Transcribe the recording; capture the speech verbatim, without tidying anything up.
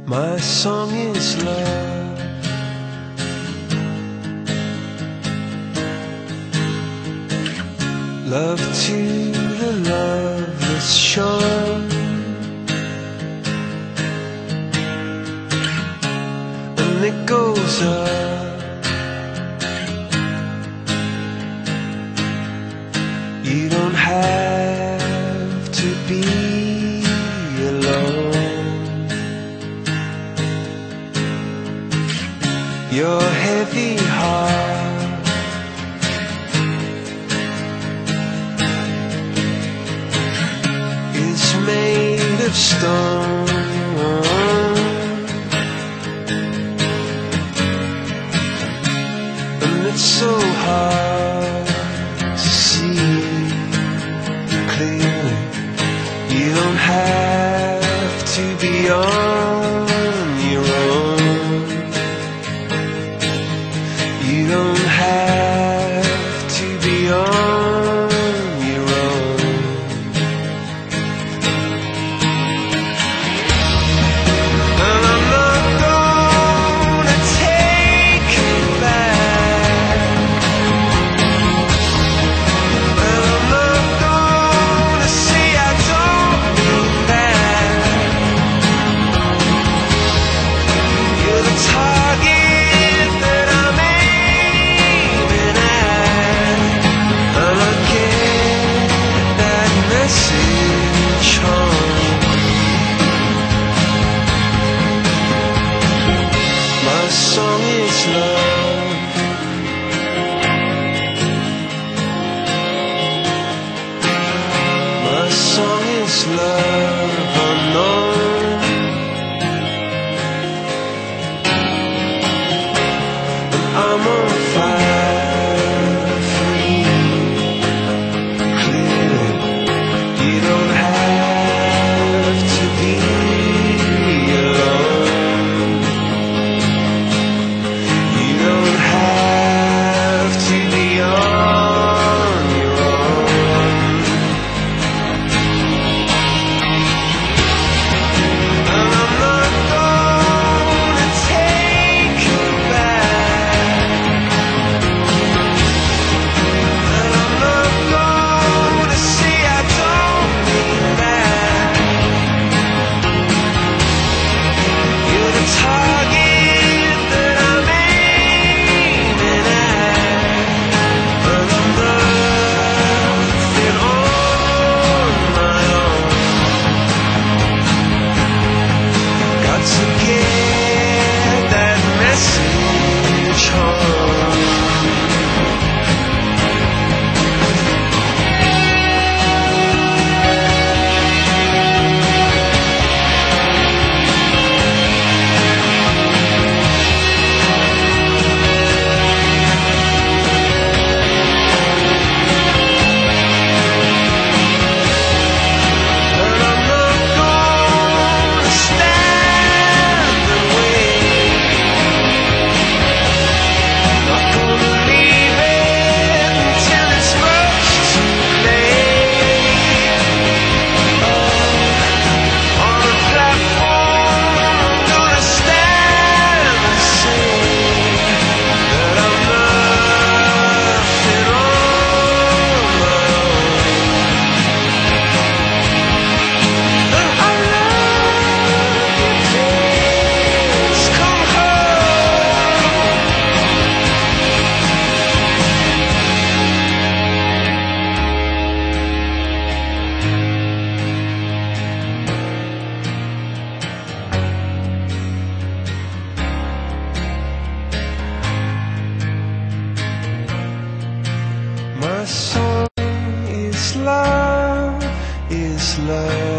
My song is love. Love to the loveless shore, and it goes up. You don't have to be alone. Your heavy heart is made of stone, and it's so hard to see clearly. You don't have to be on your own. You don't have to be on your own. And I'm not gonna take you back, and I'm not gonna say I don't mean that. You're the target that I'm aiming at, and I get that message home. My song is love. My song is love unknown. And I'm on fire for you, clearly. You don't have to be alone. You don't have to be on your own. And I'm not gonna take you back, and I'm not gonna say I don't mean that. You're the target that I'm aiming at, and I'm nothing on my own. Got to get that message home. And I'm not gonna stand and wait. Not gonna leave it until it's much too late. Oh, on a platform, I'm gonna stand and say that I'm nothing on my own. And I love you, please come home. My song is love, is love.